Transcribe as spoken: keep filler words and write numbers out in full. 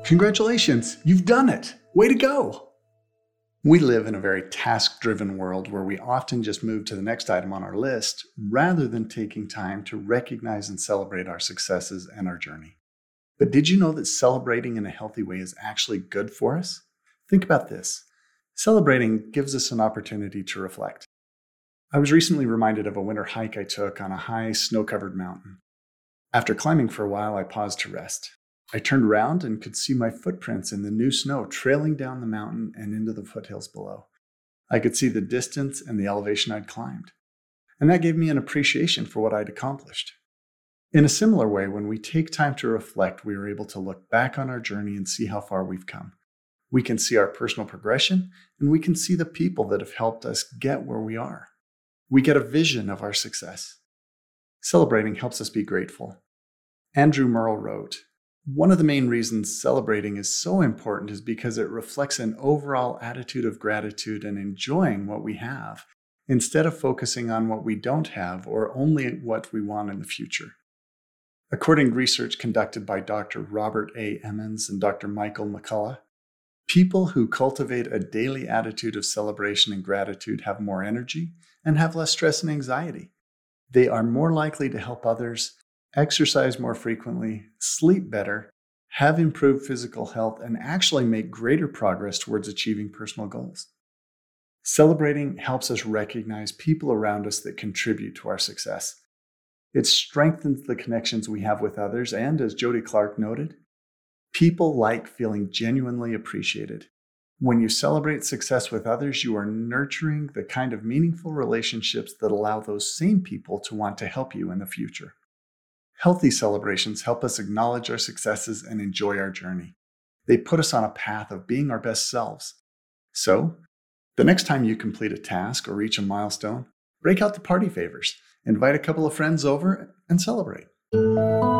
Congratulations, you've done it. Way to go. We live in a very task-driven world where we often just move to the next item on our list rather than taking time to recognize and celebrate our successes and our journey. But did you know that celebrating in a healthy way is actually good for us? Think about this. Celebrating gives us an opportunity to reflect. I was recently reminded of a winter hike I took on a high, snow-covered mountain. After climbing for a while, I paused to rest. I turned around and could see my footprints in the new snow trailing down the mountain and into the foothills below. I could see the distance and the elevation I'd climbed, and that gave me an appreciation for what I'd accomplished. In a similar way, when we take time to reflect, we are able to look back on our journey and see how far we've come. We can see our personal progression, and we can see the people that have helped us get where we are. We get a vision of our success. Celebrating helps us be grateful. Andrew Murrell wrote, "One of the main reasons celebrating is so important is because it reflects an overall attitude of gratitude and enjoying what we have, instead of focusing on what we don't have or only what we want in the future." According to research conducted by Doctor Robert A. Emmons and Doctor Michael McCullough, people who cultivate a daily attitude of celebration and gratitude have more energy and have less stress and anxiety. They are more likely to help others, exercise more frequently, sleep better, have improved physical health, and actually make greater progress towards achieving personal goals. Celebrating helps us recognize people around us that contribute to our success. It strengthens the connections we have with others, and as Jody Clark noted, people like feeling genuinely appreciated. When you celebrate success with others, you are nurturing the kind of meaningful relationships that allow those same people to want to help you in the future. Healthy celebrations help us acknowledge our successes and enjoy our journey. They put us on a path of being our best selves. So, the next time you complete a task or reach a milestone, break out the party favors, invite a couple of friends over, and celebrate.